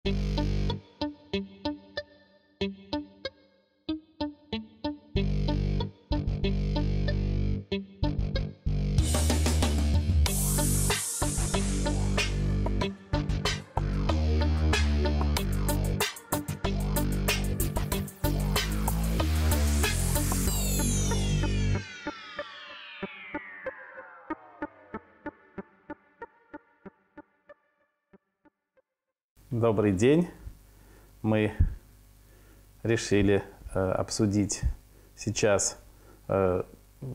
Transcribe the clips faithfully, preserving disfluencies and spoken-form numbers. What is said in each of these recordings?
Добрый день. Мы решили э, обсудить сейчас э,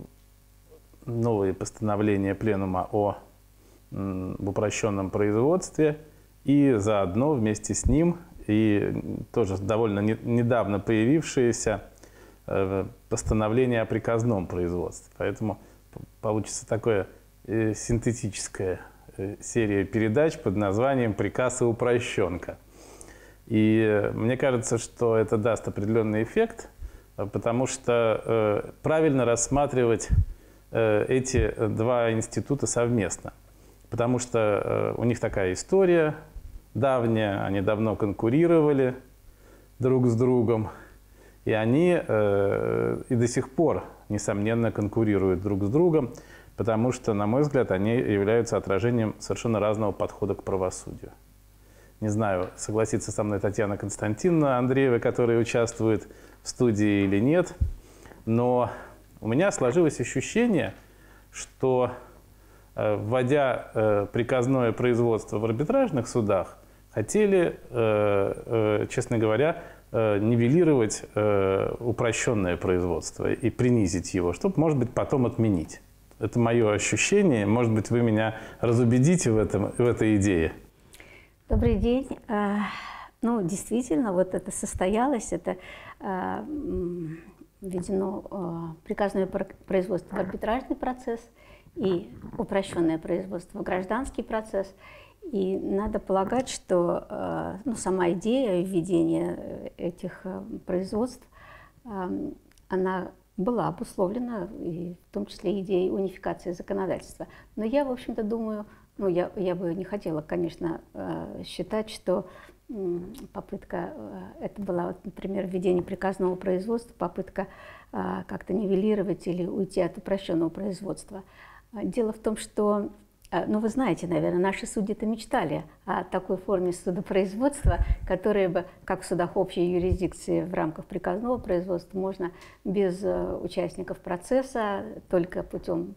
новые постановления Пленума о э, упрощенном производстве и заодно вместе с ним и тоже довольно не, недавно появившееся э, постановление о приказном производстве. Поэтому получится такое э, синтетическое серия передач под названием «Приказ и упрощенка». И мне кажется, что это даст определенный эффект, потому что э, правильно рассматривать э, эти два института совместно. Потому что э, у них такая история давняя, они давно конкурировали друг с другом, и они э, и до сих пор, несомненно, конкурируют друг с другом, потому что, на мой взгляд, они являются отражением совершенно разного подхода к правосудию. Не знаю, согласится со мной Татьяна Константиновна Андреева, которая участвует в студии или нет, но у меня сложилось ощущение, что, вводя э, приказное производство в арбитражных судах, хотели, э, э, честно говоря, э, нивелировать э, упрощенное производство и принизить его, чтобы, может быть, потом отменить. Это мое ощущение. Может быть, вы меня разубедите в, этом, в этой идее. Добрый день. Ну, действительно, вот это состоялось, это введено приказное производство в арбитражный процесс и упрощенное производство в гражданский процесс. И надо полагать, что ну, сама идея введения этих производств, она была обусловлена, и в том числе идеей унификации законодательства. Но я, в общем-то, думаю, ну, я, я бы не хотела, конечно, считать, что попытка, это была, вот, например, введение приказного производства, попытка как-то нивелировать или уйти от упрощенного производства. Дело в том, что, ну, вы знаете, наверное, наши судьи-то мечтали о такой форме судопроизводства, которая бы, как в судах общей юрисдикции в рамках приказного производства, можно без участников процесса, только путем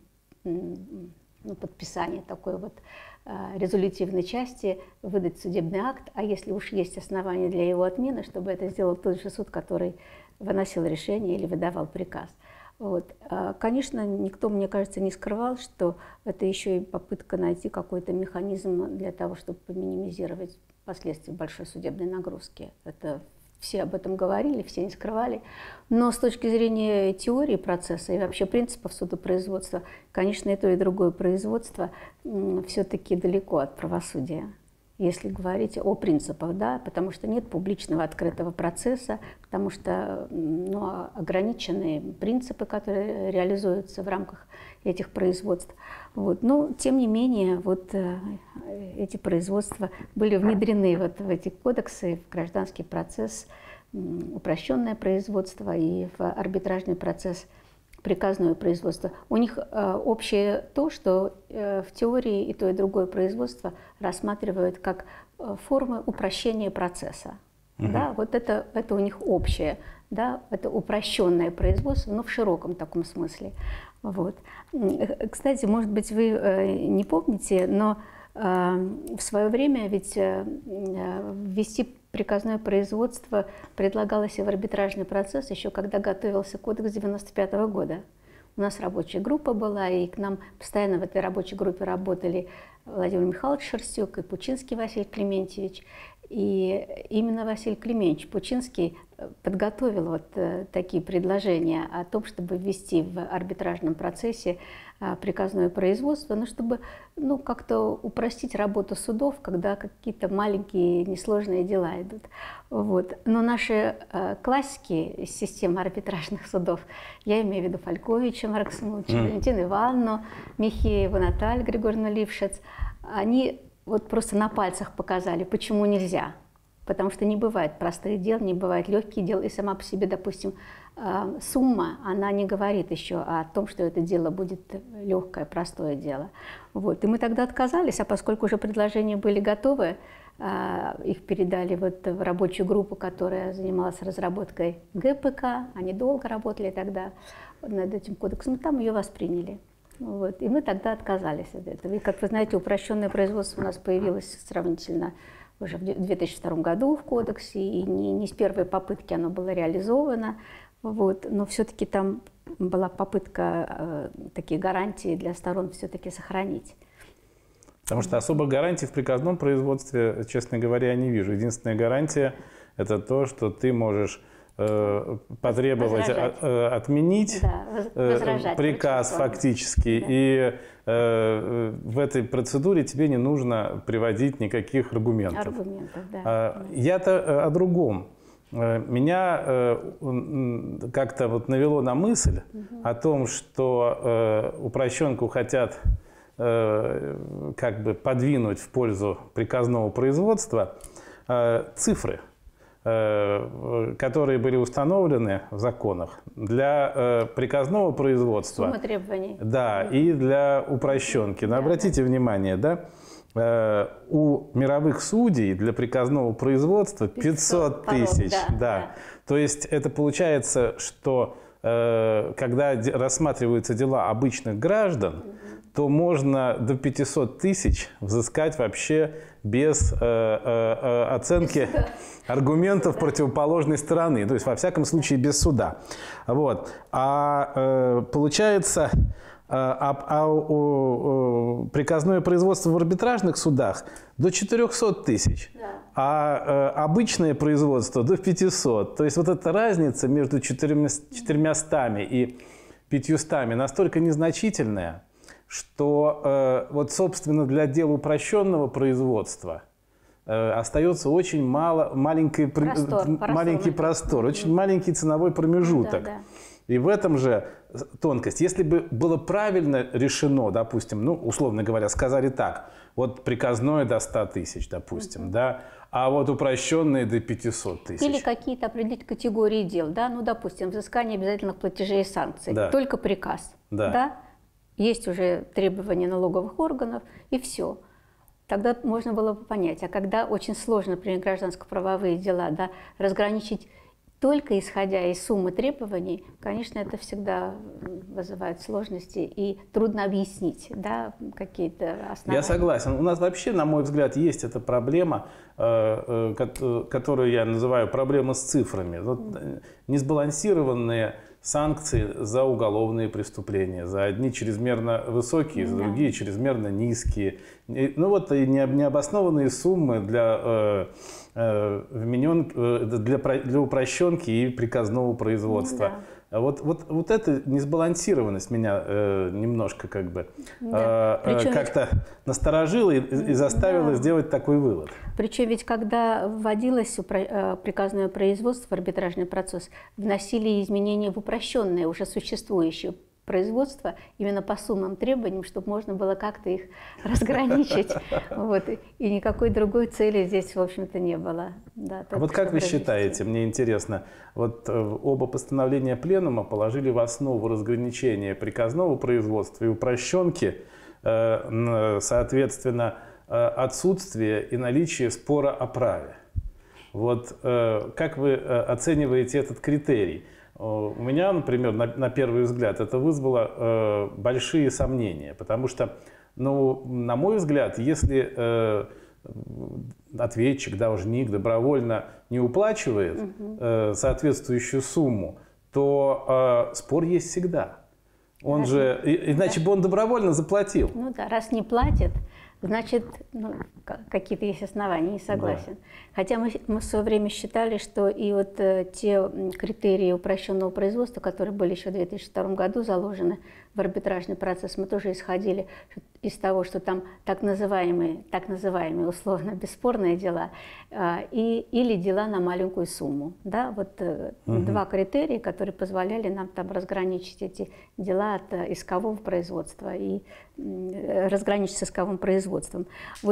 ну, подписания такой вот резолютивной части выдать судебный акт, а если уж есть основания для его отмены, чтобы это сделал тот же суд, который выносил решение или выдавал приказ. Вот. Конечно, никто, мне кажется, не скрывал, что это еще и попытка найти какой-то механизм для того, чтобы поминимизировать последствия большой судебной нагрузки. Это все об этом говорили, все не скрывали. Но с точки зрения теории процесса и вообще принципов судопроизводства, конечно, и то, и другое производство все-таки далеко от правосудия, если говорить о принципах, да, потому что нет публичного открытого процесса, потому что ну, ограниченные принципы, которые реализуются в рамках этих производств. Вот. Но, тем не менее, вот, э, эти производства были внедрены вот в эти кодексы, в гражданский процесс, э, упрощенное производство и в арбитражный процесс, приказное производство. У них э, общее то, что э, в теории и то, и другое производство рассматривают как э, формы упрощения процесса. Uh-huh. Да, вот это, это у них общее, да, это упрощенное производство, но в широком таком смысле. Вот. Кстати, может быть, вы э, не помните, но э, в свое время ведь э, ввести приказное производство предлагалось и в арбитражный процесс, еще когда готовился кодекс девяносто пятого года. У нас рабочая группа была, и к нам постоянно в этой рабочей группе работали Владимир Михайлович Шерстюк и Пучинский Василий Климентьевич. И именно Василий Климентьевич Пучинский подготовил вот такие предложения о том, чтобы ввести в арбитражном процессе приказное производство, ну, чтобы ну, как-то упростить работу судов, когда какие-то маленькие несложные дела идут. Вот. Но наши классики системы арбитражных судов, я имею в виду Фальковича Марка Самуиловича, mm. Валентину Ивановну, Михееву, Наталью Григорьевну Лившиц, они вот просто на пальцах показали, почему нельзя. Потому что не бывает простых дел, не бывает легких дел. И сама по себе, допустим, сумма, она не говорит еще о том, что это дело будет легкое, простое дело. Вот. И мы тогда отказались, а поскольку уже предложения были готовы, их передали вот в рабочую группу, которая занималась разработкой ГПК, они долго работали тогда над этим кодексом, там ее восприняли. Вот. И мы тогда отказались от этого. И, как вы знаете, упрощенное производство у нас появилось сравнительно уже в две тысячи втором году в кодексе, и не, не с первой попытки оно было реализовано. Вот. Но все-таки там была попытка э, такие гарантии для сторон все-таки сохранить. Потому что особых гарантий в приказном производстве, честно говоря, я не вижу. Единственная гарантия – это то, что ты можешь э, потребовать э, отменить да, э, приказ фактически, да. и э, в этой процедуре тебе не нужно приводить никаких аргументов. Аргументов, да. А, я-то о другом. Меня э, как-то вот навело на мысль угу. о том, что э, упрощенку хотят как бы подвинуть в пользу приказного производства цифры, которые были установлены в законах для приказного производства. Сумма требований. Да, и для упрощенки. Но да, обратите да. внимание, да, у мировых судей для приказного производства пятьсот тысяч. Да, да. Да. То есть это получается, что когда рассматриваются дела обычных граждан, угу. то можно до пятисот тысяч взыскать вообще без э, э, оценки аргументов противоположной стороны. То есть, во всяком случае, без суда. Вот. А э, получается, э, а, а, а, приказное производство в арбитражных судах до четырёхсот тысяч, да. а э, обычное производство до пятисот. То есть, вот эта разница между четырьмястами и пятьюстами настолько незначительная, что э, вот, собственно, для дел упрощенного производства э, остается очень мало, маленький простор, маленький простор, очень маленький ценовой промежуток. Да, да. И в этом же тонкость. Если бы было правильно решено, допустим, ну, условно говоря, сказали так, вот приказное до ста тысяч, допустим, угу. да, а вот упрощенные до пятисот тысяч. Или какие-то определить категории дел, да, ну, допустим, взыскание обязательных платежей и санкций, да. только приказ, да. да. Есть уже требования налоговых органов, и все. Тогда можно было бы понять. А когда очень сложно, например, гражданско-правовые дела, да, разграничить только исходя из суммы требований, конечно, это всегда вызывает сложности и трудно объяснить, да, какие-то основания. Я согласен. У нас вообще, на мой взгляд, есть эта проблема, которую я называю проблема с цифрами. Вот несбалансированные санкции за уголовные преступления. За одни чрезмерно высокие, за другие чрезмерно низкие. Ну вот и необоснованные суммы для, э, э, вменен, э, для, для упрощенки и приказного производства. Да. Вот, вот, вот эта несбалансированность меня э, немножко как бы да. э, Причем... как-то насторожила и, и заставила да. сделать такой вывод. Причем ведь когда вводилось приказное производство в арбитражный процесс, вносили изменения в упрощенное, уже существующее производство, именно по суммам требованиям, чтобы можно было как-то их разграничить. Вот. И никакой другой цели здесь, в общем-то, не было. Да, а вот как вы считаете, мне интересно, вот оба постановления Пленума положили в основу разграничения приказного производства и упрощенки, соответственно, отсутствие и наличие спора о праве. Вот как вы оцениваете этот критерий? У меня, например, на, на первый взгляд это вызвало э, большие сомнения, потому что, ну, на мой взгляд, если э, ответчик, должник добровольно не уплачивает э, соответствующую сумму, то э, спор есть всегда. Он раз же, не, иначе да. бы он добровольно заплатил. Ну да, раз не платит, значит, ну, какие-то есть основания, не согласен. Да. Хотя мы, мы в свое время считали, что и вот э, те критерии упрощенного производства, которые были еще в две тысячи втором году заложены в арбитражный процесс, мы тоже исходили из того, что там так называемые, так называемые условно бесспорные дела э, и, или дела на маленькую сумму. Да? Вот э, угу. два критерия, которые позволяли нам там разграничить эти дела от э, искового производства и э, разграничить с исковым производством. Вот э,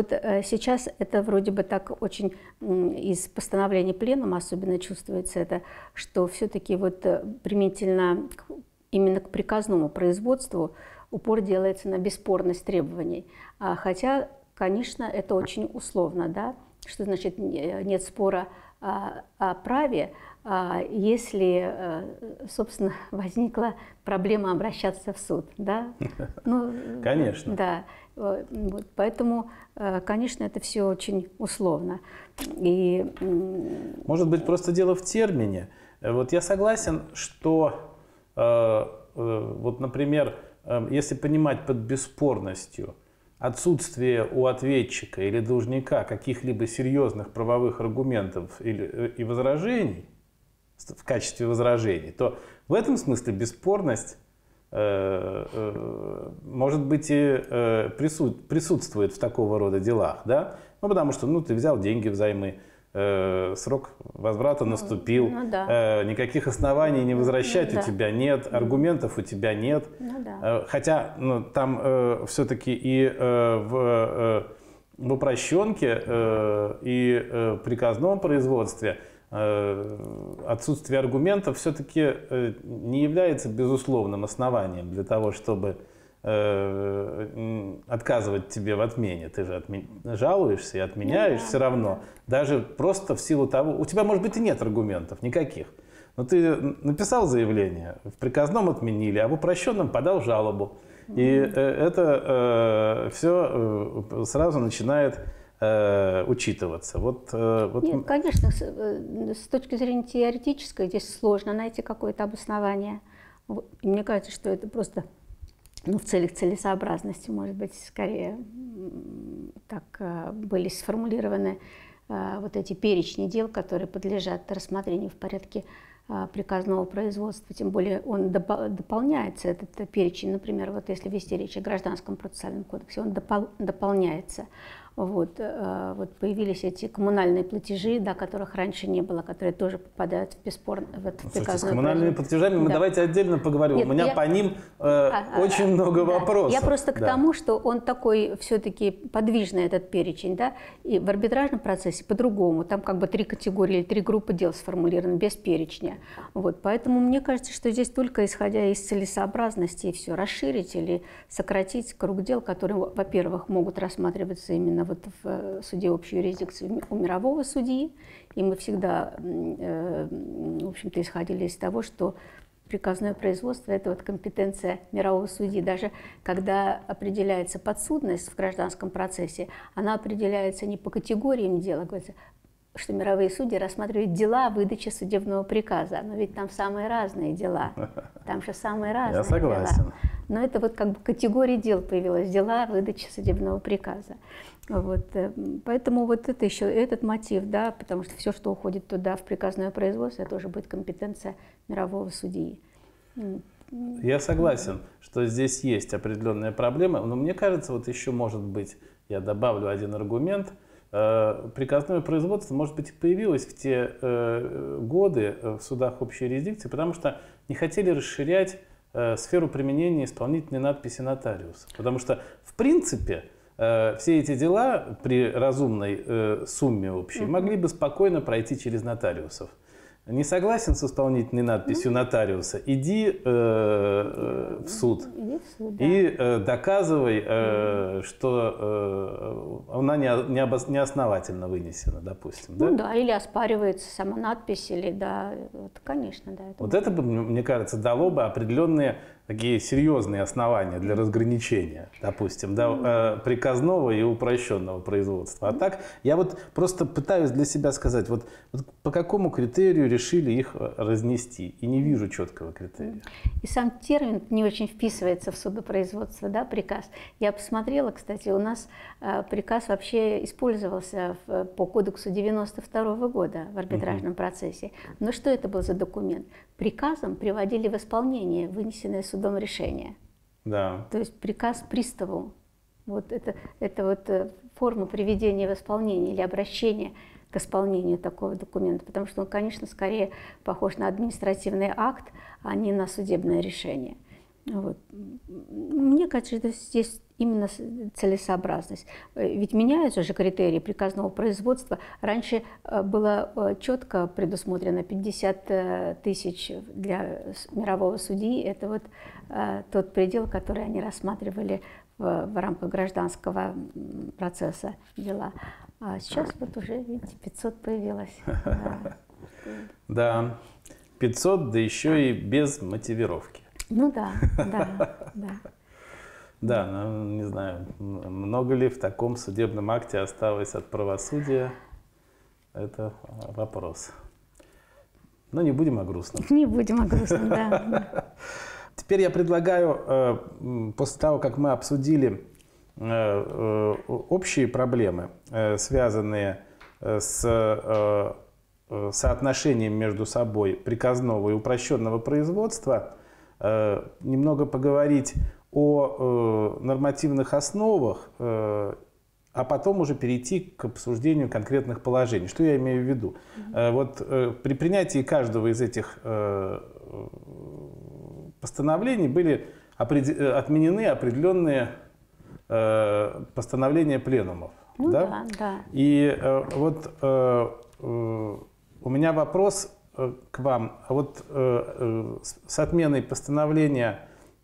сейчас это вроде бы так очень из постановления пленума особенно чувствуется это, что все-таки вот применительно именно к приказному производству упор делается на бесспорность требований. Хотя, конечно, это очень условно, да? Что значит нет спора о, о праве, если, собственно, возникла проблема обращаться в суд, да? Ну, конечно. Да. Вот, поэтому, конечно, это все очень условно. И... Может быть, просто дело в термине. Вот я согласен, что, вот, например, если понимать под бесспорностью отсутствие у ответчика или должника каких-либо серьезных правовых аргументов или, и возражений, в качестве возражений, то в этом смысле бесспорность э, э, может быть и э, присут, присутствует в такого рода делах, да? Ну, потому что ну, ты взял деньги взаймы, э, срок возврата наступил, ну, да. э, никаких оснований не возвращать ну, у да. тебя нет, аргументов у тебя нет. Ну, да. э, хотя ну, там э, все-таки и э, в, э, в упрощенке э, и э, приказном производстве отсутствие аргументов все-таки не является безусловным основанием для того, чтобы отказывать тебе в отмене. Ты же отмен... жалуешься и отменяешь, да, все равно. Да. Даже просто в силу того... У тебя, может быть, и нет аргументов никаких. Но ты написал заявление, в приказном отменили, а в упрощенном подал жалобу. И это все сразу начинает учитываться. Вот, вот... Нет, конечно, с, с точки зрения теоретической здесь сложно найти какое-то обоснование. И мне кажется, что это просто ну, в целях целесообразности, может быть, скорее так были сформулированы вот эти перечни дел, которые подлежат рассмотрению в порядке приказного производства. Тем более он дополняется, этот перечень, например, вот если вести речь о Гражданском процессуальном кодексе, он допол дополняется. Вот, вот появились эти коммунальные платежи, да, которых раньше не было, которые тоже попадают в бесспорно в это приказное. С коммунальными платежами мы да. давайте отдельно поговорим. Нет, У меня я... по ним э, а, очень а, много да. вопросов. Я просто к да. тому, что он такой все-таки подвижный, этот перечень, да, и в арбитражном процессе по-другому. Там как бы три категории или три группы дел сформулированы без перечня. Вот, поэтому мне кажется, что здесь только исходя из целесообразности и все расширить или сократить круг дел, которые, во-первых, могут рассматриваться именно вот в суде общей юрисдикции у мирового судьи, и мы всегда, в общем-то, исходили из того, что приказное производство – это вот компетенция мирового судьи. Даже когда определяется подсудность в гражданском процессе, она определяется не по категориям дела, говорится, что мировые судьи рассматривают дела о выдаче судебного приказа. Но ведь там самые разные дела. Там же самые разные Я согласен. дела. Но это вот как бы категория дел появилась, дела о выдаче судебного приказа. Вот. Поэтому вот это еще этот мотив, да, потому что все, что уходит туда в приказное производство, это уже будет компетенция мирового судьи. Я согласен, что здесь есть определенная проблема, но мне кажется, вот еще может быть, я добавлю один аргумент. Приказное производство, может быть, и появилось в те э, годы в судах общей юрисдикции, потому что не хотели расширять э, сферу применения исполнительной надписи нотариуса. Потому что, в принципе, э, все эти дела при разумной э, сумме общей mm-hmm. могли бы спокойно пройти через нотариусов. Не согласен с исполнительной надписью mm-hmm. нотариуса, иди э, э, в суд, иди в суд да. и э, доказывай, э, mm-hmm. что э, она не, не, обос, не основательно вынесена, допустим. Ну да? да, или оспаривается сама надпись, или да, вот, конечно, да. Это вот будет. это бы, мне кажется, дало бы определенные такие серьезные основания для разграничения, допустим, да, э, приказного и упрощенного производства. А так я вот просто пытаюсь для себя сказать, вот, вот по какому критерию решили их разнести, и не вижу четкого критерия. И сам термин не очень вписывается в судопроизводство, да, приказ. Я посмотрела, кстати, у нас э, приказ вообще использовался в, по кодексу девяносто второго года в арбитражном uh-huh. процессе. Но что это был за документ? Приказом приводили в исполнение вынесенное судом решение. Да. То есть приказ приставу. Вот это, это вот форма приведения в исполнение или обращения к исполнению такого документа, потому что он, конечно, скорее похож на административный акт, а не на судебное решение. Вот. Мне кажется, что здесь именно целесообразность. Ведь меняются же критерии приказного производства. Раньше было четко предусмотрено пятьдесят тысяч для мирового судьи. Это вот тот предел, который они рассматривали в, в рамках гражданского процесса дела. А сейчас вот уже, видите, пятьсот появилось. Да, пятьсот, да еще и без мотивировки. Ну да, да, да. Да, ну, не знаю, много ли в таком судебном акте осталось от правосудия, это вопрос. Но не будем о грустном. Не будем о грустном, да. Теперь я предлагаю, после того, как мы обсудили общие проблемы, связанные с соотношением между собой приказного и упрощенного производства, немного поговорить о нормативных основах, а потом уже перейти к обсуждению конкретных положений. Что я имею в виду? Mm-hmm. Вот при принятии каждого из этих постановлений были отменены определенные постановления пленумов. Ну, да? Да, да. И вот у меня вопрос к вам. Вот с отменой постановления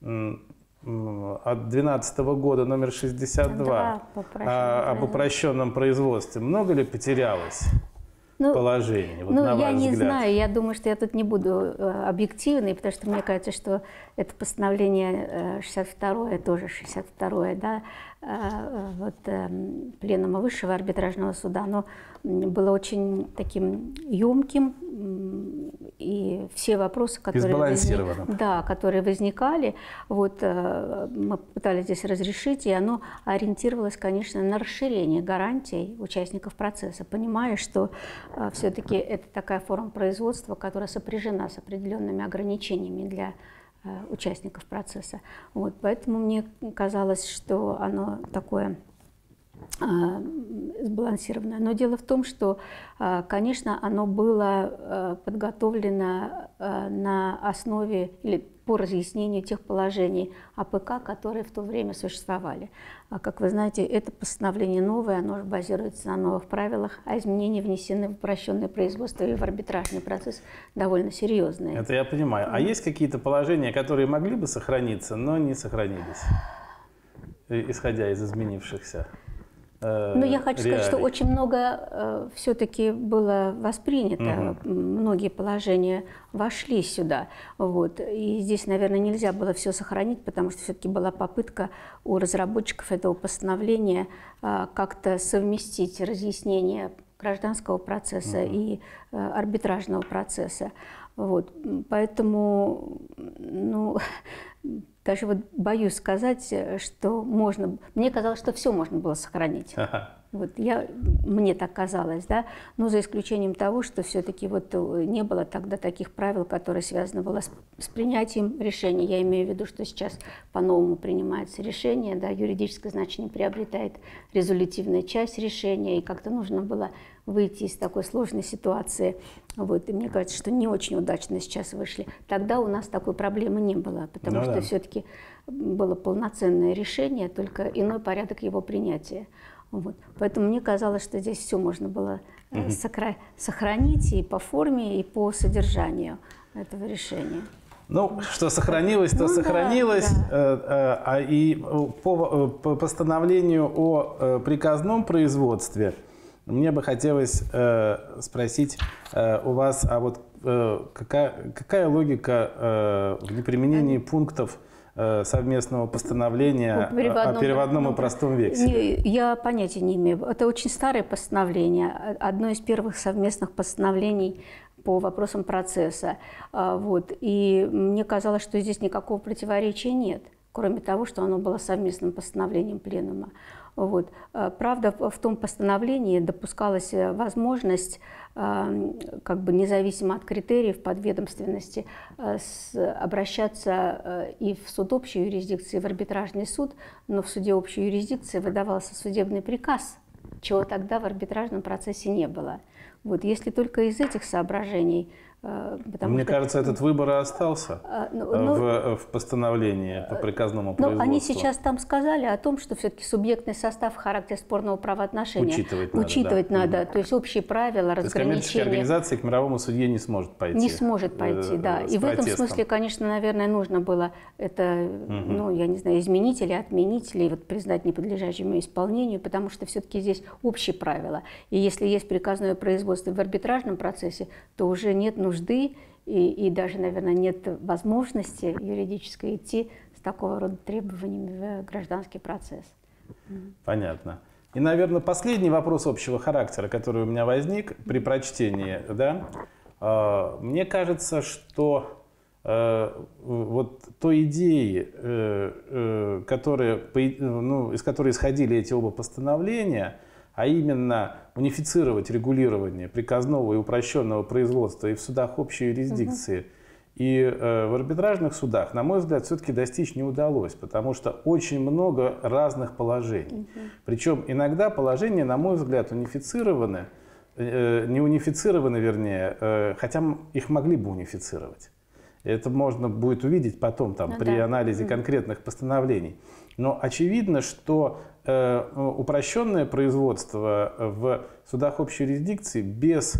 от двенадцатого года номер шестьдесят два о, об упрощенном производстве много ли потерялось ну, положений? Вот, ну, на я ваш не взгляд? знаю, я думаю, что я тут не буду объективной, потому что мне кажется, что это постановление шестьдесят второе, тоже шестьдесят второе, да, вот, пленума Высшего арбитражного суда, оно было очень таким емким, и все вопросы, которые, возник... да, которые возникали, вот, мы пытались здесь разрешить, и оно ориентировалось, конечно, на расширение гарантий участников процесса, понимая, что все-таки это такая форма производства, которая сопряжена с определенными ограничениями для участников процесса. Вот, поэтому мне казалось, что оно такое сбалансированное. Но дело в том, что, конечно, оно было подготовлено на основе или по разъяснению тех положений АПК, которые в то время существовали. Как вы знаете, это постановление новое, оно же базируется на новых правилах, а изменения внесены в упрощенное производство и в арбитражный процесс довольно серьезные. Это я понимаю. А есть какие-то положения, которые могли бы сохраниться, но не сохранились, исходя из изменившихся? Ну, я хочу реалий. сказать, что очень много э, все-таки было воспринято, угу. многие положения вошли сюда. Вот. И здесь, наверное, нельзя было все сохранить, потому что все-таки была попытка у разработчиков этого постановления э, как-то совместить разъяснение гражданского процесса угу. и э, арбитражного процесса. Вот. Поэтому, ну... Даже вот боюсь сказать, что можно... Мне казалось, что все можно было сохранить. Ага. Вот я, мне так казалось, да, но за исключением того, что все-таки вот не было тогда таких правил, которые связаны было с, с принятием решений. Я имею в виду, что сейчас по-новому принимается решение, да, юридическое значение приобретает резолютивная часть решения, и как-то нужно было выйти из такой сложной ситуации. Вот, и мне кажется, что не очень удачно сейчас вышли. Тогда у нас такой проблемы не было, потому ну, что да. все-таки было полноценное решение, только иной порядок его принятия. Вот. Поэтому мне казалось, что здесь все можно было угу. сохра- сохранить и по форме, и по содержанию этого решения. Ну, что сохранилось, то ну, сохранилось. Да, да. А и по, по постановлению о приказном производстве мне бы хотелось спросить у вас, а вот какая, какая логика в неприменении пунктов совместного постановления о переводном, о переводном и простом векселе? Я понятия не имею. Это очень старое постановление, одно из первых совместных постановлений по вопросам процесса. Вот. И мне казалось, что здесь никакого противоречия нет, кроме того, что оно было совместным постановлением пленума. Вот. Правда, в том постановлении допускалась возможность, как бы независимо от критериев подведомственности, обращаться и в суд общей юрисдикции, и в арбитражный суд, но в суде общей юрисдикции выдавался судебный приказ, чего тогда в арбитражном процессе не было. Вот. Если только из этих соображений Мне что, кажется, этот выбор и остался ну, в, в постановлении по приказному производству. Они сейчас там сказали о том, что все-таки субъектный состав, характер спорного правоотношения учитывать, учитывать надо. надо. Да. Да. То есть общие правила, разграничения. То есть коммерческая организация к мировому судье не сможет пойти. Не сможет пойти, да. И в этом смысле, конечно, наверное, нужно было это, угу. ну, я не знаю, изменить или отменить, или вот признать неподлежащим исполнению, потому что все-таки здесь общие правила. И если есть приказное производство в арбитражном процессе, то уже нет нужды и, и даже, наверное, нет возможности юридической идти с такого рода требованиями в гражданский процесс. Понятно. И, наверное, последний вопрос общего характера, который у меня возник при прочтении, да, э, мне кажется, что э, вот той идеи, э, э, которые, ну, из которой исходили эти оба постановления, а именно унифицировать регулирование приказного и упрощенного производства и в судах общей юрисдикции, угу. и э, в арбитражных судах, на мой взгляд, все-таки достичь не удалось, потому что очень много разных положений. Угу. Причем иногда положения, на мой взгляд, унифицированы, э, не унифицированы, вернее, э, хотя их могли бы унифицировать. Это можно будет увидеть потом там, ну, при да. анализе угу. конкретных постановлений. Но очевидно, что э, упрощенное производство в судах общей юрисдикции без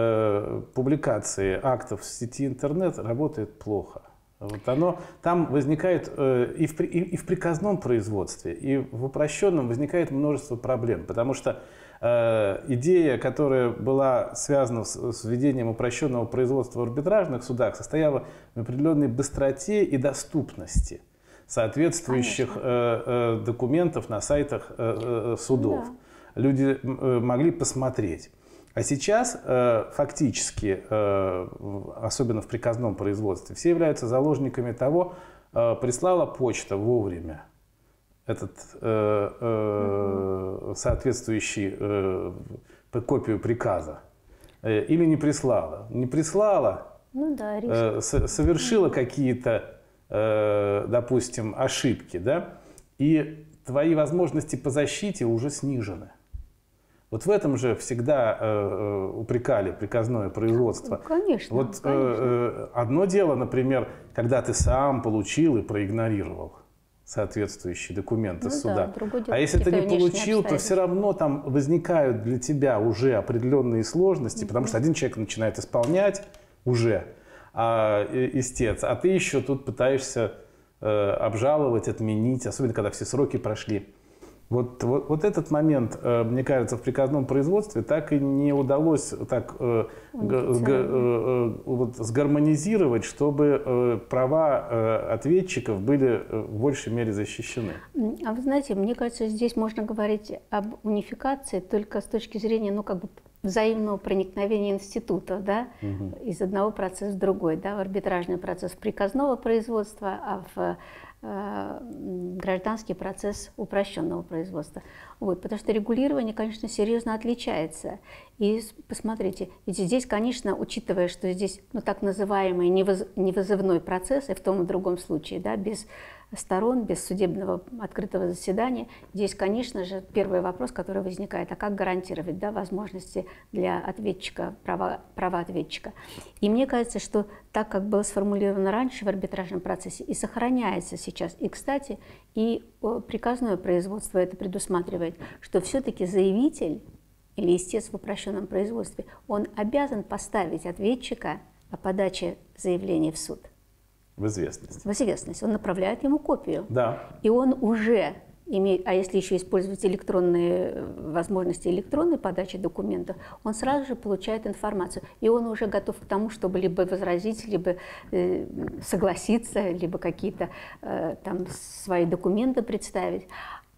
э, публикации актов в сети интернет работает плохо. Вот оно, там возникает э, и, в, и, и в приказном производстве, и в упрощенном возникает множество проблем, потому что э, идея, которая была связана с, с введением упрощенного производства в арбитражных судах, состояла в определенной быстроте и доступности соответствующих э, э, документов на сайтах э, э, судов. Да. Люди э, могли посмотреть. А сейчас э, фактически, э, особенно в приказном производстве, все являются заложниками того, э, прислала почта вовремя этот э, э, соответствующий э, копию приказа э, или не прислала. Не прислала, ну, да, э, совершила какие-то, допустим, ошибки, да, и твои возможности по защите уже снижены. Вот в этом же всегда э, упрекали приказное производство. Ну, конечно, вот конечно. Э, одно дело, например, когда ты сам получил и проигнорировал соответствующие документы ну, суда. Да, дело, а если ты не получил, то все равно там возникают для тебя уже определенные сложности, mm-hmm. потому что один человек начинает исполнять уже, А, истец, а ты еще тут пытаешься э, обжаловать, отменить, особенно когда все сроки прошли. Вот, вот, вот этот момент, э, мне кажется, в приказном производстве так и не удалось так э, г, г, э, вот, сгармонизировать, чтобы э, права э, ответчиков были в большей мере защищены. А вы знаете, мне кажется, здесь можно говорить об унификации только с точки зрения, ну, как бы, взаимного проникновения институтов, да, угу. из одного процесса в другой, да, в арбитражный процесс приказного производства, а в э, гражданский процесс упрощенного производства. Вот, потому что регулирование, конечно, серьезно отличается. И посмотрите, ведь здесь, конечно, учитывая, что здесь, ну, так называемый невыз, невызывной процесс, и в том и другом случае, да, без сторон, без судебного открытого заседания, здесь, конечно же, первый вопрос, который возникает, а как гарантировать, да, возможности для ответчика, права, права ответчика. И мне кажется, что так, как было сформулировано раньше в арбитражном процессе, и сохраняется сейчас, и, кстати, и приказное производство это предусматривает, что все-таки заявитель или истец в упрощенном производстве, он обязан поставить ответчика о подаче заявления в суд. В известность. В известность. Он направляет ему копию. Да. И он уже имеет, а если еще использовать электронные возможности электронной подачи документов, он сразу же получает информацию. И он уже готов к тому, чтобы либо возразить, либо э, согласиться, либо какие-то э, там свои документы представить.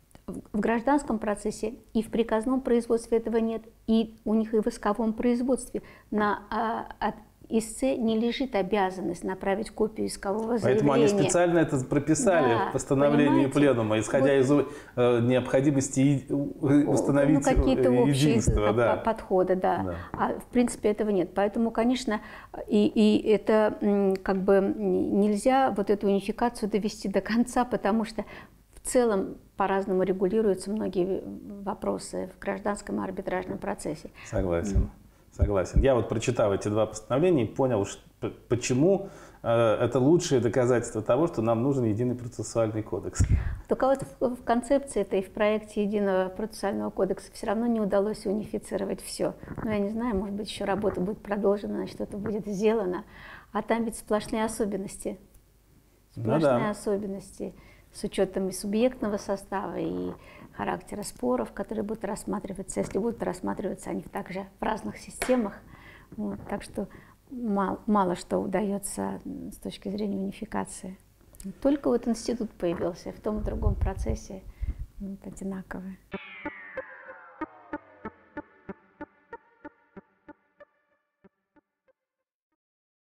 В гражданском процессе и в приказном производстве этого нет, и у них и в исковом производстве на а, истце не лежит обязанность направить копию искового заявления. Поэтому они специально это прописали да, в постановлении пленума, исходя вот, из э, необходимости установить ну, какие-то единство. Общие да. подходы, да. да. А в принципе этого нет. Поэтому, конечно, и, и это как бы нельзя вот эту унификацию довести до конца, потому что в целом по-разному регулируются многие вопросы в гражданском и арбитражном процессе. Согласен. Согласен. Я вот прочитал эти два постановления и понял, что, почему э, это лучшее доказательство того, что нам нужен единый процессуальный кодекс. Только вот в, в концепции это и в проекте единого процессуального кодекса все равно не удалось унифицировать все. Но я не знаю, может быть, еще работа будет продолжена, что-то будет сделано. А там ведь сплошные особенности. Сплошные ну, да. особенности с учетом и субъектного состава, и характера споров, которые будут рассматриваться, если будут рассматриваться они также в разных системах. Вот, так что мало, мало что удается с точки зрения унификации. Только вот институт появился, в том и другом процессе вот, одинаковый.